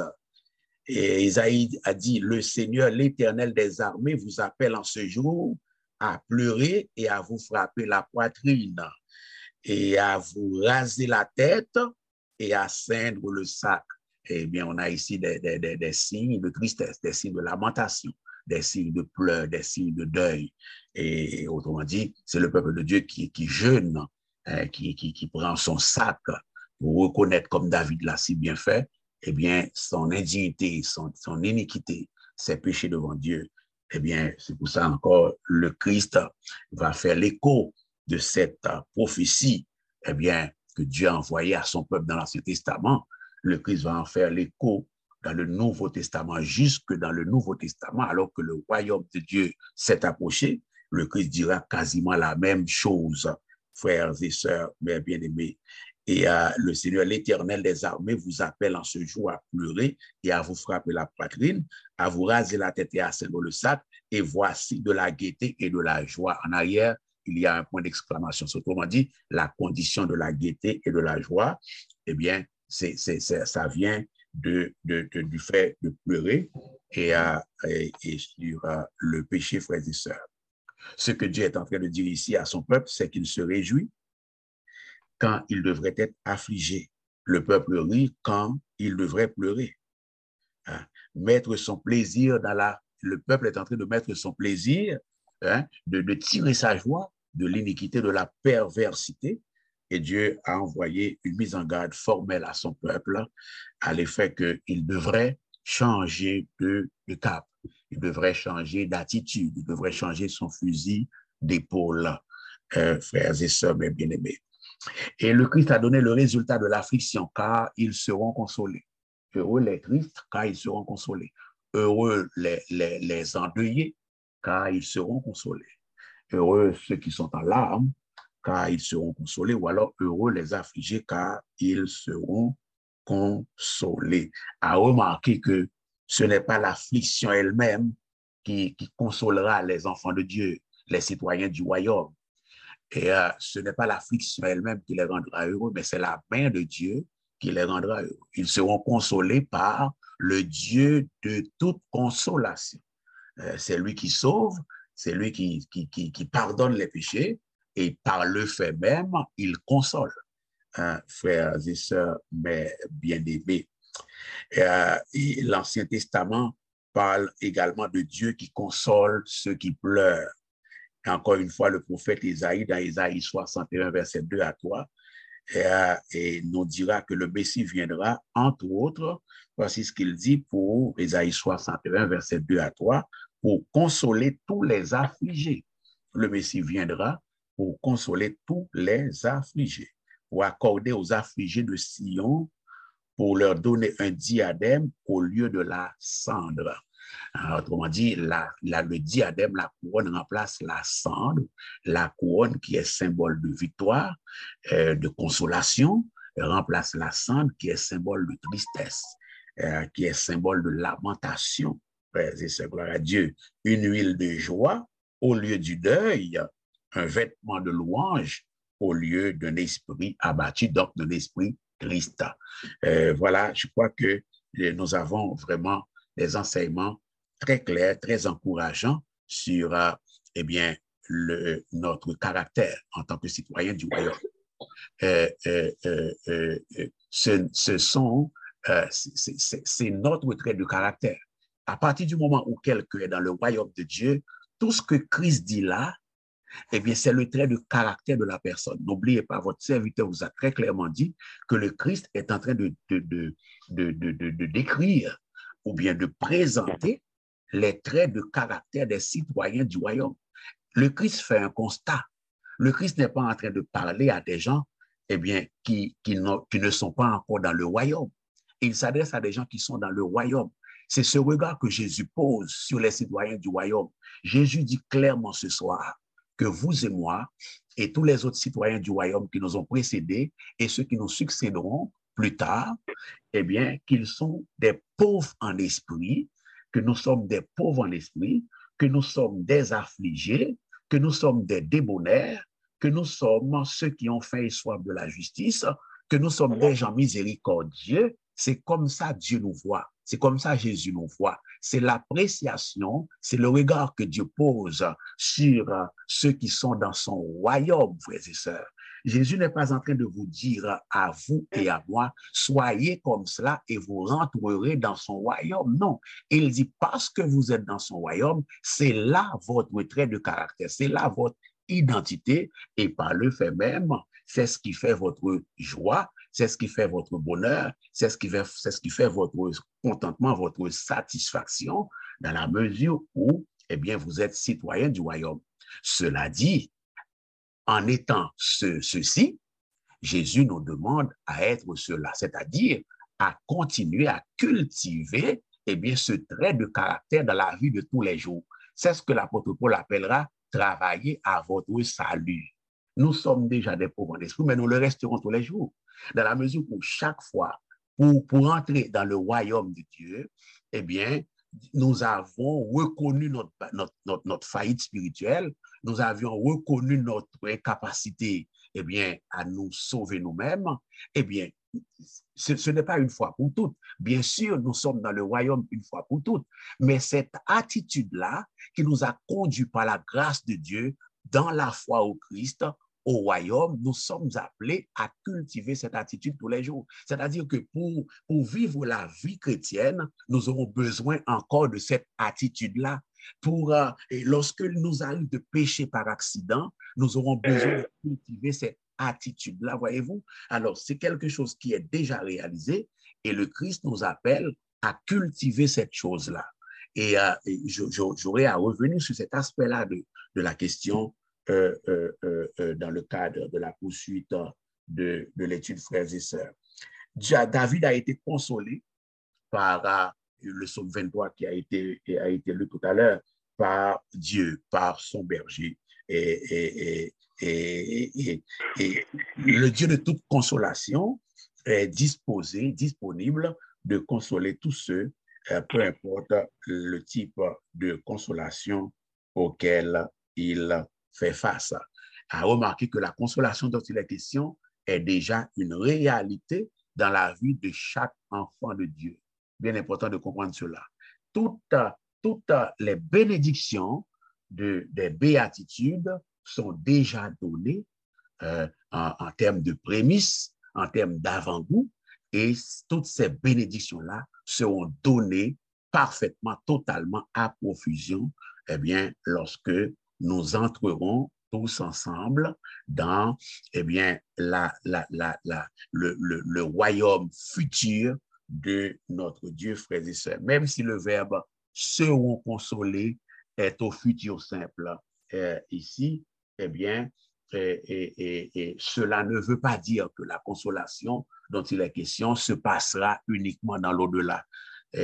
et Isaïe a dit, le Seigneur, l'Éternel des armées, vous appelle en ce jour à pleurer et à vous frapper la poitrine, et à vous raser la tête et à ceindre le sac. Eh bien, on a ici des, des, des, des signes de tristesse, des signes de lamentation, des signes de pleurs, des signes de deuil. Et autrement dit, c'est le peuple de Dieu qui, qui jeûne, hein, qui, qui, qui prend son sac pour reconnaître, comme David l'a si bien fait, eh bien, son indignité, son, son iniquité, ses péchés devant Dieu, eh bien, c'est pour ça encore, le Christ va faire l'écho de cette prophétie, eh bien, que Dieu a envoyée à son peuple dans l'Ancien Testament. Le Christ va en faire l'écho dans le Nouveau Testament, jusque dans le Nouveau Testament, alors que le royaume de Dieu s'est approché, le Christ dira quasiment la même chose, frères et sœurs, mes bien-aimés. Et euh, le Seigneur, l'Éternel des armées, vous appelle en ce jour à pleurer et à vous frapper la poitrine, à vous raser la tête et à serrer le sac. Et voici de la gaieté et de la joie. En arrière, il y a un point d'exclamation. Autrement dit, la condition de la gaieté et de la joie, eh bien, c'est, c'est, c'est, ça vient de, de, de, du fait de pleurer et, euh, et, et sur euh, le péché, frères et sœurs. Ce que Dieu est en train de dire ici à son peuple, c'est qu'il se réjouit quand il devrait être affligé. Le peuple rit quand il devrait pleurer. Hein? Mettre son plaisir dans la... Le peuple est en train de mettre son plaisir, hein, de, de tirer sa joie de l'iniquité, de la perversité. Et Dieu a envoyé une mise en garde formelle à son peuple à l'effet qu'il devrait changer de, de cap. Il devrait changer d'attitude. Il devrait changer son fusil d'épaule, euh, frères et sœurs, mes bien-aimés. Et le Christ a donné le résultat de l'affliction, car ils seront consolés. Heureux les tristes, car ils seront consolés. Heureux les, les, les endeuillés, car ils seront consolés. Heureux ceux qui sont en larmes, car ils seront consolés. Ou alors heureux les affligés, car ils seront consolés. À remarquer que ce n'est pas l'affliction elle-même qui, qui consolera les enfants de Dieu, les citoyens du royaume. Et euh, ce n'est pas l'affliction elle-même qui les rendra heureux, mais c'est la main de Dieu qui les rendra heureux. Ils seront consolés par le Dieu de toute consolation. Euh, c'est lui qui sauve, c'est lui qui, qui, qui, qui pardonne les péchés, et par le fait même, il console. Hein, frères et sœurs, mes bien-aimés. Euh, L'Ancien Testament parle également de Dieu qui console ceux qui pleurent. Encore une fois, le prophète Isaïe, dans Isaïe soixante et un, verset deux à trois, et, et nous dira que le Messie viendra, entre autres, voici ce qu'il dit pour Isaïe soixante et un, verset deux à trois, pour consoler tous les affligés. Le Messie viendra pour consoler tous les affligés, pour accorder aux affligés de Sion, pour leur donner un diadème au lieu de la cendre. Alors, autrement dit, la, la, le diadème, la couronne remplace la cendre, la couronne qui est symbole de victoire, euh, de consolation, remplace la cendre qui est symbole de tristesse, euh, qui est symbole de lamentation. Frères et sœurs, gloire à Dieu. Une huile de joie au lieu du deuil, un vêtement de louange au lieu d'un esprit abattu, donc d'un esprit triste. Euh, voilà, je crois que nous avons vraiment des enseignements très clairs, très encourageants sur euh, eh bien, le, notre caractère en tant que citoyen du royaume. Euh, euh, euh, euh, ce, ce sont, euh, c'est notre trait de caractère. À partir du moment où quelqu'un est dans le royaume de Dieu, tout ce que Christ dit là, eh bien, c'est le trait de caractère de la personne. N'oubliez pas, votre serviteur vous a très clairement dit que le Christ est en train de, de, de, de, de, de, de décrire ou bien de présenter les traits de caractère des citoyens du royaume. Le Christ fait un constat. Le Christ n'est pas en train de parler à des gens eh bien, qui, qui, qui ne sont pas encore dans le royaume. Il s'adresse à des gens qui sont dans le royaume. C'est ce regard que Jésus pose sur les citoyens du royaume. Jésus dit clairement ce soir que vous et moi et tous les autres citoyens du royaume qui nous ont précédés et ceux qui nous succéderont plus tard, eh bien, qu'ils sont des pauvres en esprit, que nous sommes des pauvres en esprit, que nous sommes des affligés, que nous sommes des débonnaires, que nous sommes ceux qui ont faim et soif de la justice, que nous sommes des gens miséricordieux. C'est comme ça Dieu nous voit. C'est comme ça Jésus nous voit. C'est l'appréciation, c'est le regard que Dieu pose sur ceux qui sont dans son royaume, frères et sœurs. Jésus n'est pas en train de vous dire à vous et à moi, soyez comme cela et vous rentrerez dans son royaume. Non, il dit parce que vous êtes dans son royaume, c'est là votre trait de caractère, c'est là votre identité et par le fait même, c'est ce qui fait votre joie, c'est ce qui fait votre bonheur, c'est ce qui fait, c'est ce qui fait votre contentement, votre satisfaction, dans la mesure où, eh bien, vous êtes citoyen du royaume. Cela dit, en étant ce, ceci, Jésus nous demande à être cela, c'est-à-dire à continuer à cultiver eh bien, ce trait de caractère dans la vie de tous les jours. C'est ce que l'apôtre Paul appellera travailler à votre salut. Nous sommes déjà des pauvres d'esprit, mais nous le resterons tous les jours. Dans la mesure où chaque fois, pour, pour entrer dans le royaume de Dieu, eh bien, nous avons reconnu notre, notre, notre, notre faillite spirituelle, nous avions reconnu notre incapacité eh bien, à nous sauver nous-mêmes, eh bien, ce, ce n'est pas une fois pour toutes. Bien sûr, nous sommes dans le royaume une fois pour toutes, mais cette attitude-là qui nous a conduits par la grâce de Dieu dans la foi au Christ, au royaume, nous sommes appelés à cultiver cette attitude tous les jours. C'est-à-dire que pour, pour vivre la vie chrétienne, nous aurons besoin encore de cette attitude-là. Pour, euh, et lorsque nous arrive de pécher par accident, nous aurons besoin de cultiver cette attitude-là, voyez-vous. Alors, c'est quelque chose qui est déjà réalisé et le Christ nous appelle à cultiver cette chose-là. Et, euh, et j'aurais à revenir sur cet aspect-là de, de la question euh, euh, euh, dans le cadre de la poursuite de, de l'étude frères et sœurs. David a été consolé par euh, le psaume vingt-trois qui a été, a été lu tout à l'heure, par Dieu, par son berger. Et, et, et, et, et, et le Dieu de toute consolation est disposé, disponible de consoler tous ceux, euh, peu importe le type de consolation auquel il fait face. À remarquer que la consolation dont il est question est déjà une réalité dans la vie de chaque enfant de Dieu. Bien important de comprendre cela. Toutes, toutes les bénédictions de, des béatitudes sont déjà données euh, en, en termes de prémices, en termes d'avant-goût, et toutes ces bénédictions-là seront données parfaitement, totalement à profusion, eh bien, lorsque nous entrerons tous ensemble dans eh bien, la, la, la, la, le, le, le royaume futur de notre Dieu, frères et sœurs. Même si le verbe seront consolés est au futur simple euh, ici, eh bien, et, et, et, et cela ne veut pas dire que la consolation dont il est question se passera uniquement dans l'au-delà. Et,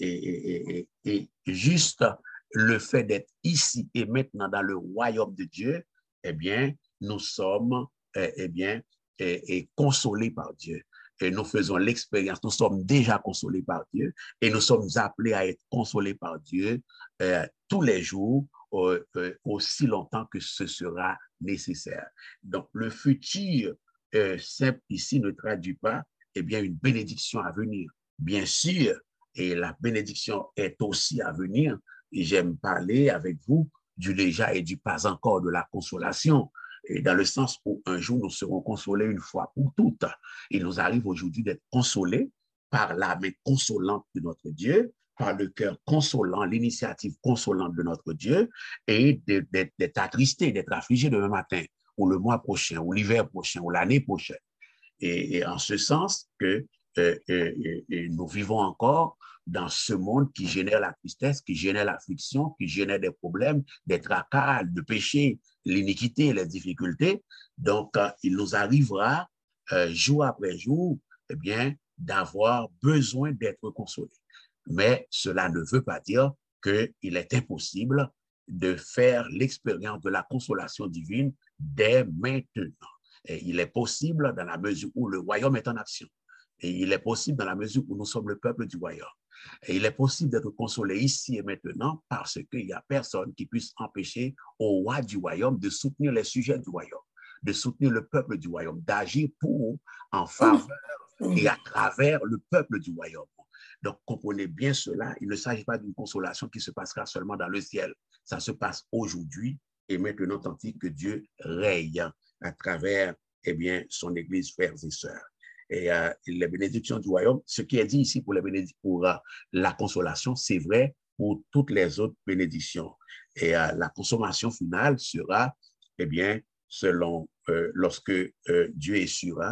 et, et, et, et juste le fait d'être ici et maintenant dans le royaume de Dieu, eh bien, nous sommes eh, eh bien, eh, eh, consolés par Dieu. Et nous faisons l'expérience, nous sommes déjà consolés par Dieu et nous sommes appelés à être consolés par Dieu euh, tous les jours, euh, euh, aussi longtemps que ce sera nécessaire. Donc, le futur euh, simple ici ne traduit pas eh bien, une bénédiction à venir. Bien sûr, et la bénédiction est aussi à venir. Et j'aime parler avec vous du déjà et du pas encore de la consolation. Et dans le sens où un jour nous serons consolés une fois pour toutes. Il nous arrive aujourd'hui d'être consolés par la main consolante de notre Dieu, par le cœur consolant, l'initiative consolante de notre Dieu, et d'être attristé, d'être affligé demain matin, ou le mois prochain, ou l'hiver prochain, ou l'année prochaine. Et, et en ce sens que euh, euh, euh, nous vivons encore dans ce monde qui génère la tristesse, qui génère l'affliction, qui génère des problèmes, des tracas, de péché, l'iniquité, les difficultés. Donc, euh, il nous arrivera euh, jour après jour, eh bien, d'avoir besoin d'être consolés. Mais cela ne veut pas dire qu'il est impossible de faire l'expérience de la consolation divine dès maintenant. Et il est possible dans la mesure où le royaume est en action. Et il est possible dans la mesure où nous sommes le peuple du royaume. Et il est possible d'être consolé ici et maintenant parce qu'il n'y a personne qui puisse empêcher au roi du royaume de soutenir les sujets du royaume, de soutenir le peuple du royaume, d'agir pour, en faveur et à travers le peuple du royaume. Donc, comprenez bien cela. Il ne s'agit pas d'une consolation qui se passera seulement dans le ciel. Ça se passe aujourd'hui et maintenant, tandis que Dieu règne à travers eh bien, son Église, frères et sœurs. Et euh, les bénédictions du royaume, ce qui est dit ici pour, les pour euh, la consolation, c'est vrai pour toutes les autres bénédictions. Et euh, la consommation finale sera, eh bien, selon, euh, lorsque euh, Dieu essuiera,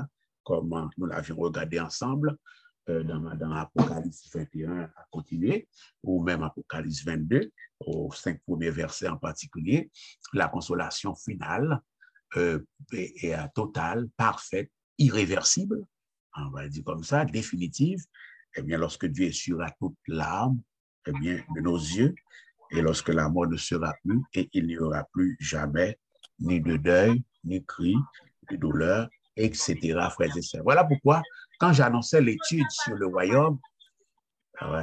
comme nous l'avions regardé ensemble euh, dans, dans Apocalypse vingt et un à continuer, ou même Apocalypse vingt-deux, aux cinq premiers versets en particulier, la consolation finale euh, est, est totale, parfaite, irréversible, on va dire comme ça, définitive. Eh bien, lorsque Dieu essuiera toute larme, eh bien, de nos yeux, et lorsque la mort ne sera plus, et il n'y aura plus jamais ni de deuil, ni cri, de douleur, et cetera, frères et sœurs. Voilà pourquoi, quand j'annonçais l'étude sur le royaume, ouais,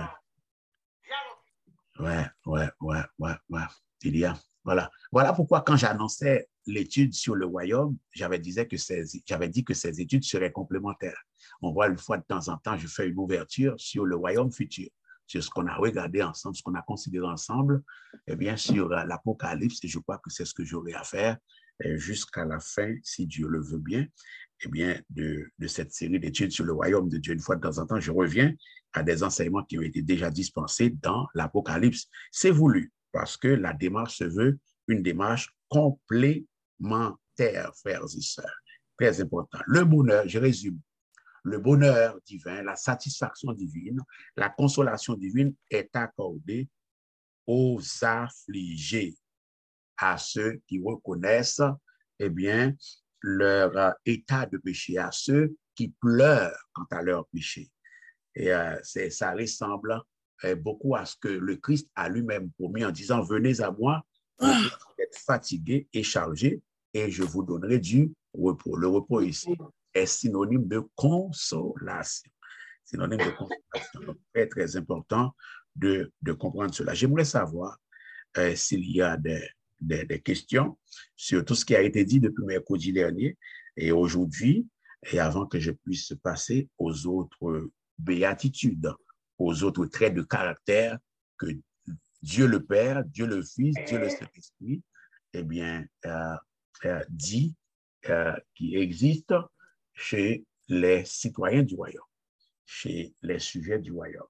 ouais, ouais, ouais, ouais, ouais, il y a, voilà. Voilà pourquoi, quand j'annonçais l'étude sur le royaume, j'avais disais que ces, j'avais dit que ces études seraient complémentaires. On voit une fois de temps en temps, je fais une ouverture sur le royaume futur, sur ce qu'on a regardé ensemble, ce qu'on a considéré ensemble, et bien sur l'Apocalypse, et je crois que c'est ce que j'aurai à faire jusqu'à la fin, si Dieu le veut bien, eh bien, de, de cette série d'études sur le royaume de Dieu. Une fois de temps en temps, je reviens à des enseignements qui ont été déjà dispensés dans l'Apocalypse. C'est voulu, parce que la démarche se veut une démarche complémentaire, frères et sœurs. Très important. Le bonheur, je résume, le bonheur divin, la satisfaction divine, la consolation divine est accordée aux affligés, à ceux qui reconnaissent, eh bien, leur état de péché, à ceux qui pleurent quant à leur péché. Et euh, ça ressemble euh, beaucoup à ce que le Christ a lui-même promis en disant, venez à moi, vous qui êtes fatigués et chargés, et je vous donnerai du repos. Le repos ici est synonyme de consolation. Synonyme de consolation. Donc, très, très important de, de comprendre cela. J'aimerais savoir euh, s'il y a des, des, des questions sur tout ce qui a été dit depuis mercredi dernier et aujourd'hui, et avant que je puisse passer aux autres béatitudes, aux autres traits de caractère que Dieu le Père, Dieu le Fils, Dieu le Saint-Esprit, eh bien, euh, euh, dit euh, qui existe chez les citoyens du royaume, chez les sujets du royaume.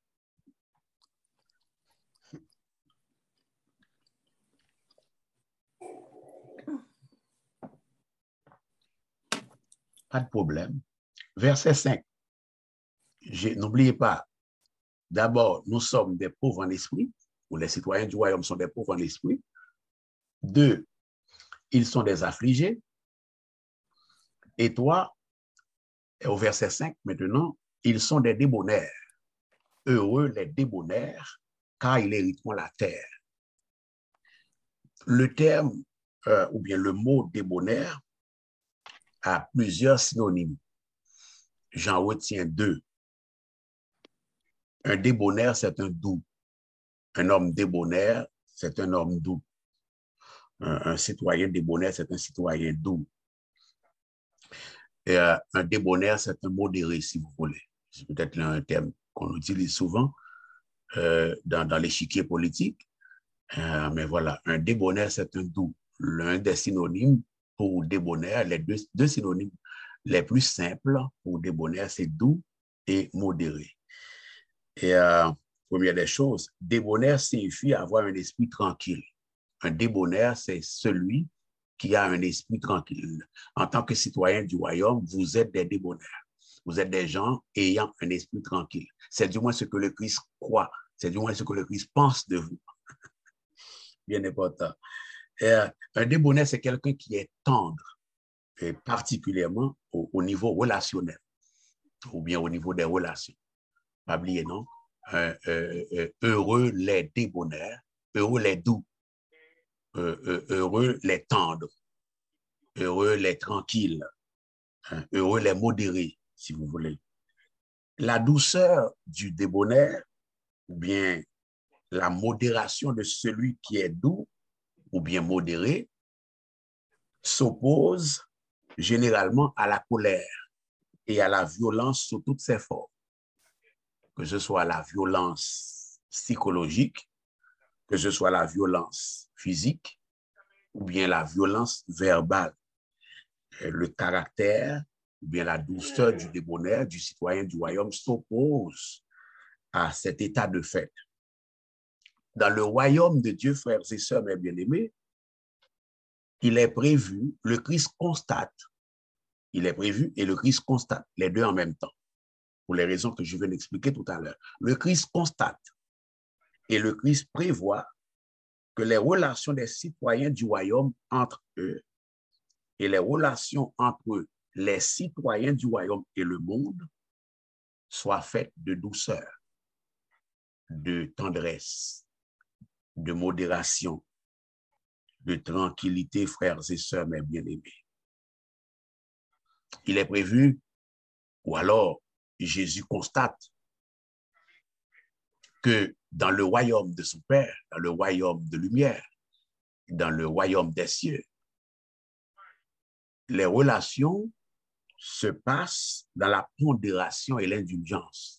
Pas de problème. Verset cinq. N'oubliez pas, d'abord, nous sommes des pauvres en esprit, ou les citoyens du royaume sont des pauvres en esprit. Deux, ils sont des affligés. Et trois, au verset cinq maintenant, ils sont des débonnaires. Heureux les débonnaires, car ils hériteront la terre. Le terme, euh, ou bien le mot débonnaire, a plusieurs synonymes. J'en retiens deux. Un débonnaire, c'est un doux. Un homme débonnaire, c'est un homme doux. Un, un citoyen débonnaire, c'est un citoyen doux. Et, euh, un débonnaire, c'est un modéré, si vous voulez. C'est peut-être un terme qu'on utilise souvent euh, dans, dans l'échiquier politique. Euh, mais voilà, un débonnaire, c'est un doux. L'un des synonymes pour débonnaire, les deux, deux synonymes les plus simples pour débonnaire, c'est doux et modéré. Et euh, première des choses, débonnaire signifie avoir un esprit tranquille. Un débonnaire, c'est celui qui a un esprit tranquille. En tant que citoyen du royaume, vous êtes des débonnaires. Vous êtes des gens ayant un esprit tranquille. C'est du moins ce que le Christ croit. C'est du moins ce que le Christ pense de vous. Bien important. Et, euh, un débonnaire, c'est quelqu'un qui est tendre, et particulièrement au, au niveau relationnel, ou bien au niveau des relations. Pas oublier, non? Euh, euh, euh, heureux les débonnaires, heureux les doux, euh, euh, heureux les tendres, heureux les tranquilles, hein, heureux les modérés, si vous voulez. La douceur du débonnaire, ou bien la modération de celui qui est doux, ou bien modéré, s'oppose généralement à la colère et à la violence sous toutes ses formes, que ce soit la violence psychologique, que ce soit la violence physique, ou bien la violence verbale. Le caractère, ou bien la douceur du débonnaire, du citoyen du royaume s'oppose à cet état de fait. Dans le royaume de Dieu, frères et sœurs, mes bien-aimés, il est prévu, le Christ constate, il est prévu et le Christ constate les deux en même temps, pour les raisons que je viens d'expliquer tout à l'heure. Le Christ constate et le Christ prévoit que les relations des citoyens du royaume entre eux et les relations entre les citoyens du royaume et le monde soient faites de douceur, de tendresse, de modération, de tranquillité, frères et sœurs, mes bien-aimés. Il est prévu, ou alors Jésus constate que dans le royaume de son Père, dans le royaume de lumière, dans le royaume des cieux, les relations se passent dans la pondération et l'indulgence.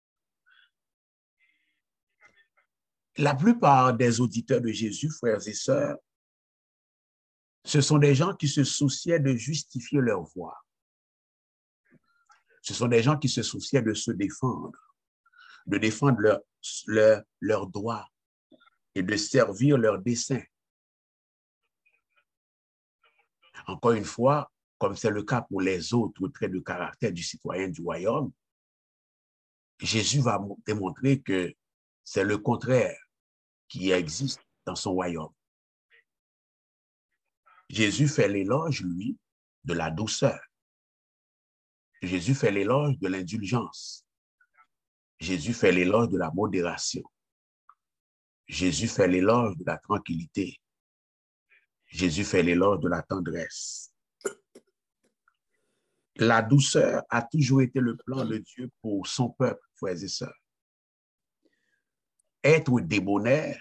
La plupart des auditeurs de Jésus, frères et sœurs, ce sont des gens qui se souciaient de justifier leur voix. Ce sont des gens qui se souciaient de se défendre, de défendre leurs leur, leur droits et de servir leurs desseins. Encore une fois, comme c'est le cas pour les autres traits de caractère du citoyen du royaume, Jésus va démontrer que c'est le contraire qui existe dans son royaume. Jésus fait l'éloge, lui, de la douceur. Jésus fait l'éloge de l'indulgence. Jésus fait l'éloge de la modération. Jésus fait l'éloge de la tranquillité. Jésus fait l'éloge de la tendresse. La douceur a toujours été le plan de Dieu pour son peuple, frères et sœurs. Être débonnaire,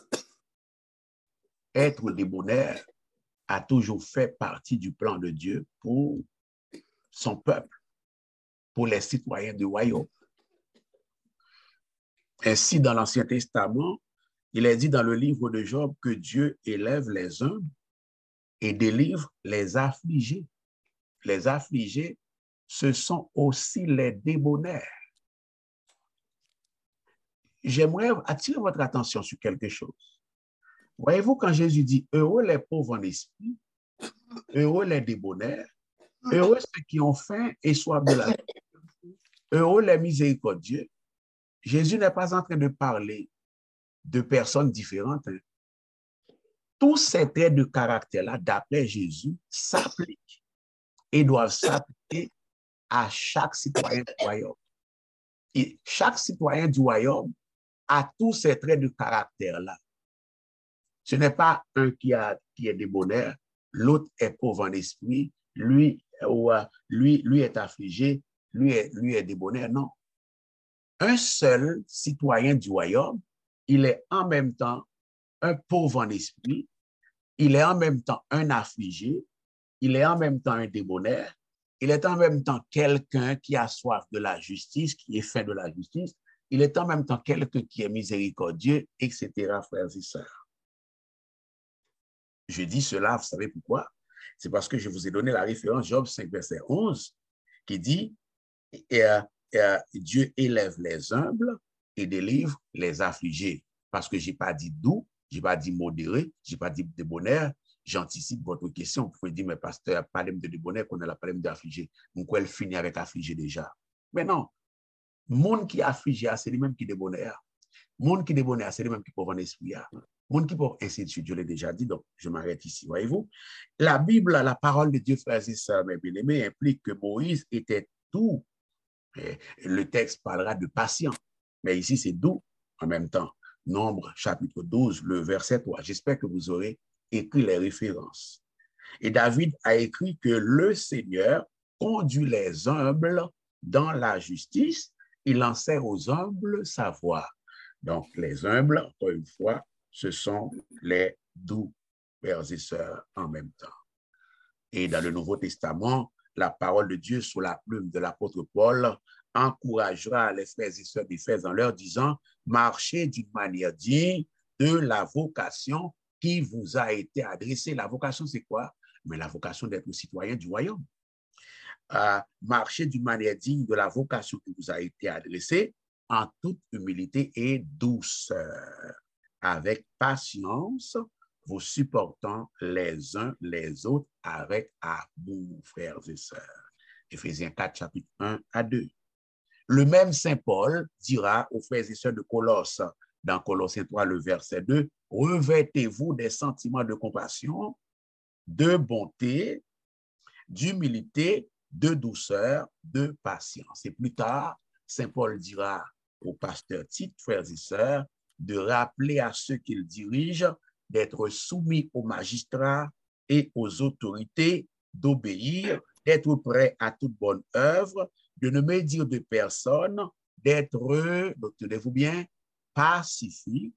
être débonnaire a toujours fait partie du plan de Dieu pour son peuple, pour les citoyens du royaume. Ainsi, dans l'Ancien Testament, il est dit dans le livre de Job que Dieu élève les humbles et délivre les affligés. Les affligés, ce sont aussi les débonnaires. J'aimerais attirer votre attention sur quelque chose. Voyez-vous, quand Jésus dit « Heureux les pauvres en esprit, heureux les débonnaires, heureux ceux qui ont faim et soif de la vie, heureux les miséricordieux », Jésus n'est pas en train de parler de personnes différentes. Hein. Tous ces traits de caractère-là, d'après Jésus, s'appliquent et doivent s'appliquer à chaque citoyen du royaume. Et chaque citoyen du royaume a tous ces traits de caractère-là. Ce n'est pas un qui, a, qui est débonnaire, l'autre est pauvre en esprit, lui, ou, lui, lui est affligé, lui est, lui est débonnaire. Non. Un seul citoyen du royaume, il est en même temps un pauvre en esprit, il est en même temps un affligé, il est en même temps un débonnaire, il est en même temps quelqu'un qui a soif de la justice, qui est faim de la justice, il est en même temps quelqu'un qui est miséricordieux, et cetera, frères et sœurs. Je dis cela, vous savez pourquoi? C'est parce que je vous ai donné la référence Job cinq, verset onze, qui dit et, et, Dieu élève les humbles et délivre les affligés. Parce que je n'ai pas dit doux, je n'ai pas dit modéré, je n'ai pas dit débonnaire. J'anticipe votre question. Vous pouvez dire, mais pasteur, parlez de débonnaire, qu'on a la parlé d'affligé. Donc, elle finit avec affligé déjà. Mais non. Monde qui est affligé, c'est lui-même qui est débonnaire. Monde qui est débonnaire, c'est lui-même qui est pauvre en esprit. Monde qui peut ainsi de suite, je l'ai déjà dit, donc je m'arrête ici. Voyez-vous, la Bible, la parole de Dieu, frères et sœurs, mes bien-aimés, implique que Moïse était doux. Le texte parlera de patient, mais ici c'est doux en même temps. Nombre, chapitre douze, le verset trois. J'espère que vous aurez écrit les références. Et David a écrit que le Seigneur conduit les humbles dans la justice. Il enseigne aux humbles sa voie. Donc, les humbles, encore une fois, ce sont les doux frères et sœurs en même temps. Et dans le Nouveau Testament, la parole de Dieu sous la plume de l'apôtre Paul encouragera les frères et sœurs d'Éphèse en leur disant « Marchez d'une manière digne de la vocation qui vous a été adressée. » La vocation, c'est quoi? Mais la vocation d'être citoyen du royaume. Euh, marchez d'une manière digne de la vocation qui vous a été adressée en toute humilité et douceur, avec patience, vous supportant les uns les autres avec amour, frères et sœurs. Éphésiens quatre, chapitre un à deux. Le même Saint Paul dira aux frères et sœurs de Colosse, dans Colossiens trois, le verset deux, revêtez-vous des sentiments de compassion, de bonté, d'humilité, de douceur, de patience. Et plus tard, Saint Paul dira au pasteur Tite, frères et sœurs, de rappeler à ceux qu'il dirige d'être soumis aux magistrats et aux autorités, d'obéir, d'être prêt à toute bonne œuvre, de ne médire de personne, d'être, tenez-vous bien, pacifique,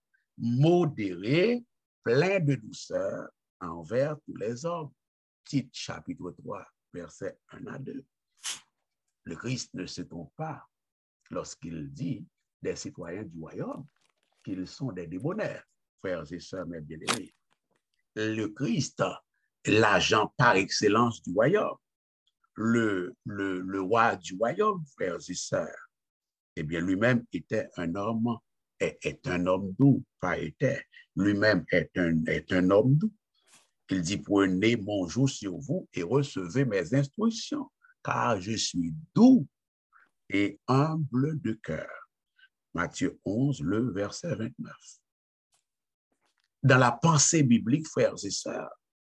modéré, plein de douceur envers tous les hommes. Tite chapitre trois, versets un à deux. Le Christ ne se trompe pas lorsqu'il dit des citoyens du royaume qu'ils sont des débonnaires, frères et sœurs, mes bien-aimés. Le Christ, l'agent par excellence du royaume, le, le, le roi du royaume, frères et sœurs, eh bien, lui-même était un homme, est, est un homme doux, pas était. Lui-même est un, est un homme doux. Il dit, prenez mon joug sur vous et recevez mes instructions, car je suis doux et humble de cœur. Matthieu onze, le verset vingt-neuf. Dans la pensée biblique, frères et sœurs,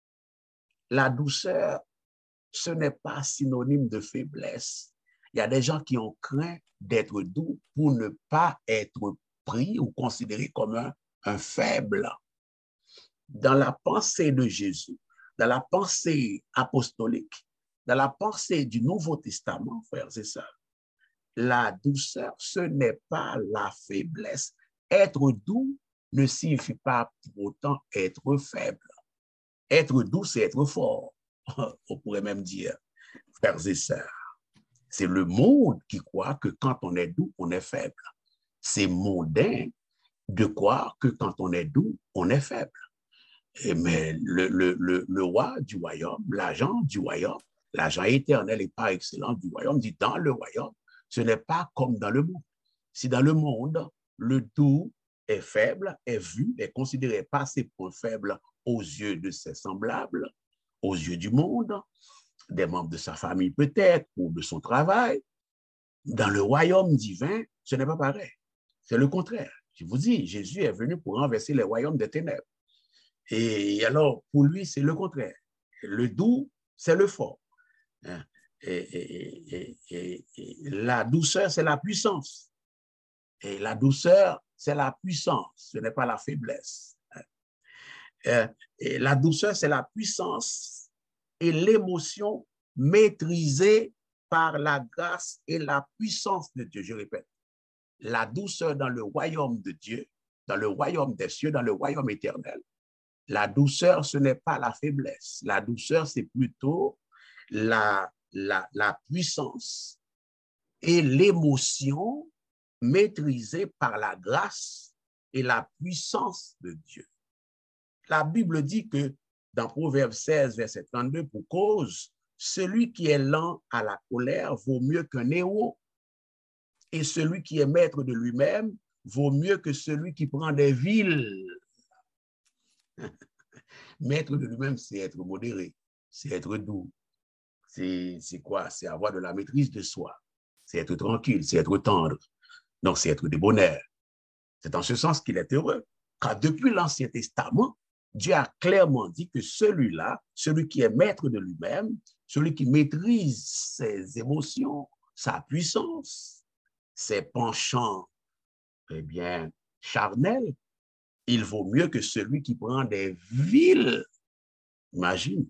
la douceur, ce n'est pas synonyme de faiblesse. Il y a des gens qui ont craint d'être doux pour ne pas être pris ou considéré comme un, un faible. Dans la pensée de Jésus, dans la pensée apostolique, dans la pensée du Nouveau Testament, frères et sœurs, la douceur, ce n'est pas la faiblesse. Être doux ne signifie pas pour autant être faible. Être doux, c'est être fort. On pourrait même dire, frères et sœurs, c'est le monde qui croit que quand on est doux, on est faible. C'est mondain de croire que quand on est doux, on est faible. Et mais le, le, le, le roi du royaume, l'agent du royaume, l'agent éternel et par excellence du royaume, dit dans le royaume, ce n'est pas comme dans le monde. Si dans le monde, le doux est faible, est vu, est considéré par ses points faibles aux yeux de ses semblables, aux yeux du monde, des membres de sa famille peut-être, ou de son travail, dans le royaume divin, ce n'est pas pareil. C'est le contraire. Je vous dis, Jésus est venu pour renverser les royaumes des ténèbres. Et alors, pour lui, c'est le contraire. Le doux, c'est le fort. Et, et, et, et, et la douceur, c'est la puissance. Et la douceur, c'est la puissance, ce n'est pas la faiblesse. Et la douceur, c'est la puissance et l'émotion maîtrisée par la grâce et la puissance de Dieu. Je répète, la douceur dans le royaume de Dieu, dans le royaume des cieux, dans le royaume éternel. La douceur, ce n'est pas la faiblesse. La douceur, c'est plutôt la, la, la puissance et l'émotion maîtrisée par la grâce et la puissance de Dieu. La Bible dit que dans Proverbe seize, verset trente-deux, pour cause, celui qui est lent à la colère vaut mieux qu'un héros, et celui qui est maître de lui-même vaut mieux que celui qui prend des villes. Maître de lui-même, c'est être modéré, c'est être doux. C'est quoi? C'est avoir de la maîtrise de soi. C'est être tranquille, c'est être tendre. Donc, c'est être débonnaire. C'est en ce sens qu'il est heureux. Car depuis l'Ancien Testament, Dieu a clairement dit que celui-là, celui qui est maître de lui-même, celui qui maîtrise ses émotions, sa puissance, ses penchants, eh bien, charnels, il vaut mieux que celui qui prend des villes. Imagine.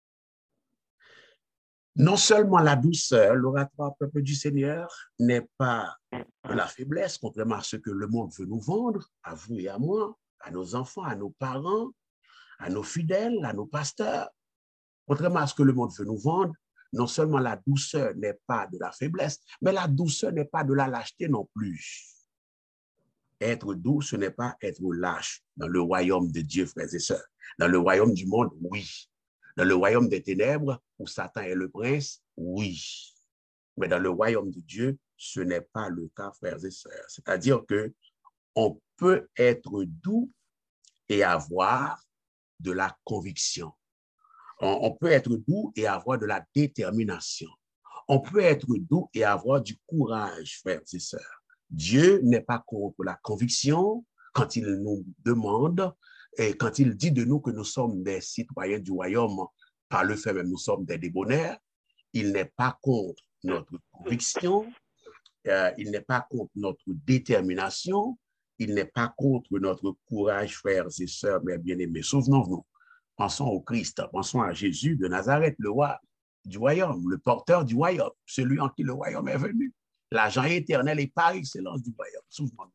Non seulement la douceur, l'oratoire peuple du Seigneur n'est pas de la faiblesse, contrairement à ce que le monde veut nous vendre, à vous et à moi, à nos enfants, à nos parents, à nos fidèles, à nos pasteurs. Contrairement à ce que le monde veut nous vendre, non seulement la douceur n'est pas de la faiblesse, mais la douceur n'est pas de la lâcheté non plus. Être doux, ce n'est pas être lâche dans le royaume de Dieu, frères et sœurs. Dans le royaume du monde, oui. Dans le royaume des ténèbres, où Satan est le prince, oui. Mais dans le royaume de Dieu, ce n'est pas le cas, frères et sœurs. C'est-à-dire que on peut être doux et avoir de la conviction. On, on peut être doux et avoir de la détermination. On peut être doux et avoir du courage, frères et sœurs. Dieu n'est pas contre la conviction quand il nous demande et quand il dit de nous que nous sommes des citoyens du royaume, par le fait même nous sommes des débonnaires. Il n'est pas contre notre conviction, euh, il n'est pas contre notre détermination, il n'est pas contre notre courage, frères et sœurs, mes bien-aimés. Souvenons-nous, pensons au Christ, pensons à Jésus de Nazareth, le roi du royaume, le porteur du royaume, celui en qui le royaume est venu, l'agent éternel et par excellence du royaume. Souvenons-nous.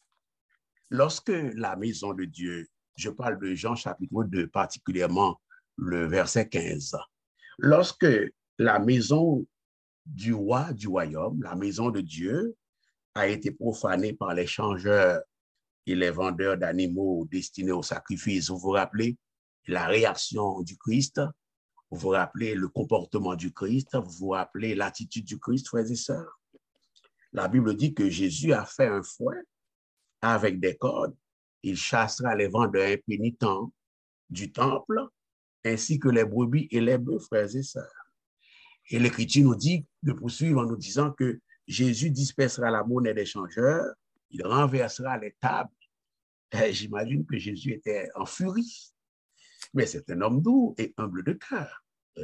Lorsque la maison de Dieu, je parle de Jean chapitre deux, particulièrement le verset quinze, lorsque la maison du roi du royaume, la maison de Dieu, a été profanée par les changeurs et les vendeurs d'animaux destinés au sacrifice, vous vous rappelez la réaction du Christ, vous vous rappelez le comportement du Christ, vous vous rappelez l'attitude du Christ, frères et sœurs. La Bible dit que Jésus a fait un fouet avec des cordes, il chassera les vendeurs impénitents du temple, ainsi que les brebis et les bœufs, frères et sœurs. Et l'Écriture nous dit de poursuivre en nous disant que Jésus dispersera la monnaie des changeurs, il renversera les tables. J'imagine que Jésus était en furie. Mais c'est un homme doux et humble de cœur.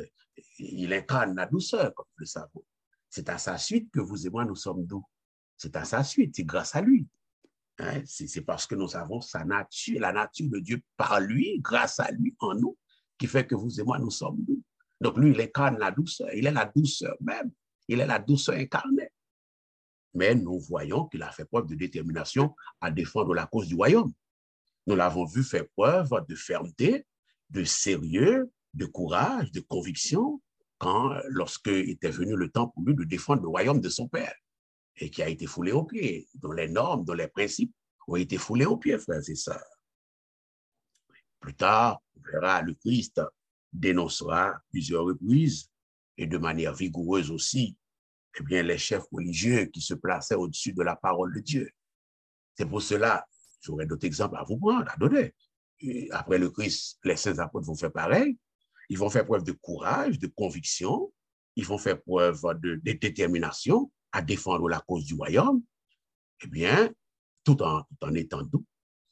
Il incarne la douceur, comme nous le savons. C'est à sa suite que vous et moi, nous sommes doux. C'est à sa suite, c'est grâce à lui. Hein? C'est parce que nous avons sa nature, la nature de Dieu par lui, grâce à lui, en nous, qui fait que vous et moi, nous sommes doux. Donc lui, il incarne la douceur. Il est la douceur même. Il est la douceur incarnée. Mais nous voyons qu'il a fait preuve de détermination à défendre la cause du royaume. Nous l'avons vu faire preuve de fermeté, de sérieux, de courage, de conviction, quand, lorsque était venu le temps pour lui de défendre le royaume de son Père, et qui a été foulé aux pieds, dont les normes, dont les principes ont été foulés aux pieds, frères et sœurs. Plus tard, on verra, le Christ dénoncera plusieurs reprises, et de manière vigoureuse aussi, eh bien, les chefs religieux qui se plaçaient au-dessus de la parole de Dieu. C'est pour cela, j'aurais d'autres exemples à vous prendre, à donner. Et après le Christ, les saints apôtres vont faire pareil. Ils vont faire preuve de courage, de conviction. Ils vont faire preuve de, de détermination à défendre la cause du royaume. Eh bien, tout en, tout en étant doux.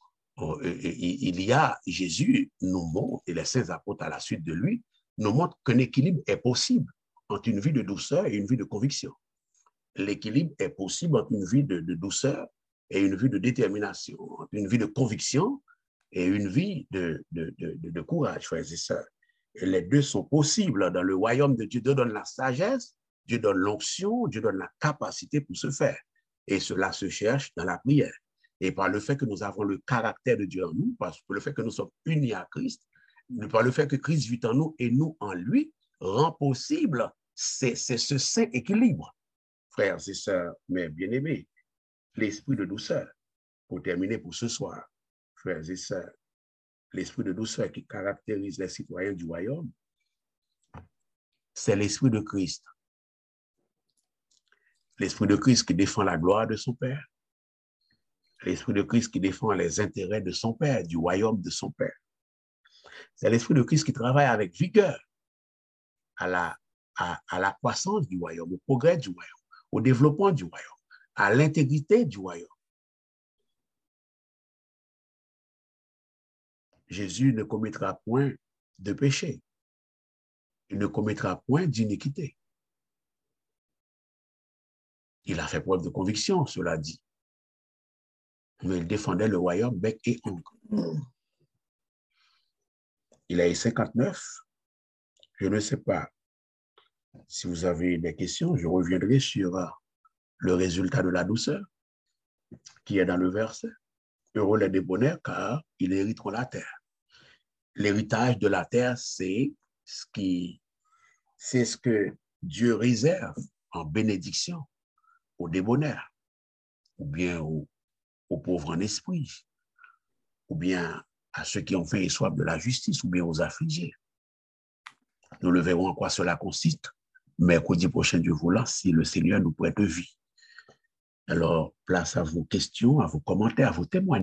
Il y a, Jésus nous montre, et les saints apôtres à la suite de lui, nous montrent qu'un équilibre est possible entre une vie de douceur et une vie de conviction. L'équilibre est possible entre une vie de, de douceur et une vie de détermination, entre une vie de conviction et une vie de, de, de, de courage, frères et sœurs. Et les deux sont possibles dans le royaume de Dieu. Dieu donne la sagesse, Dieu donne l'onction, Dieu donne la capacité pour se faire. Et cela se cherche dans la prière. Et par le fait que nous avons le caractère de Dieu en nous, par le fait que nous sommes unis à Christ, par le fait que Christ vit en nous et nous en lui, rend possible c'est, c'est ce saint équilibre. Frères et sœurs, mes bien-aimés, l'esprit de douceur, pour terminer pour ce soir, frères et sœurs, l'esprit de douceur qui caractérise les citoyens du royaume, c'est l'esprit de Christ. L'esprit de Christ qui défend la gloire de son Père. L'esprit de Christ qui défend les intérêts de son Père, du royaume de son Père. C'est l'esprit de Christ qui travaille avec vigueur à la, à, à la croissance du royaume, au progrès du royaume, au développement du royaume, à l'intégrité du royaume. Jésus ne commettra point de péché. Il ne commettra point d'iniquité. Il a fait preuve de conviction, cela dit. Mais il défendait le royaume bec et ongle. Il a eu cinquante-neuf. Je ne sais pas si vous avez des questions. Je reviendrai sur le résultat de la douceur qui est dans le verset. Heureux les débonnaires car ils hériteront la terre. L'héritage de la terre, c'est ce qui, c'est ce que Dieu réserve en bénédiction aux débonnaires, ou bien aux, aux pauvres en esprit, ou bien à ceux qui ont fait et soif de la justice, ou bien aux affligés. Nous le verrons en quoi cela consiste mercredi prochain, Dieu voulant, si le Seigneur nous prête vie. Alors, place à vos questions, à vos commentaires, à vos témoignages.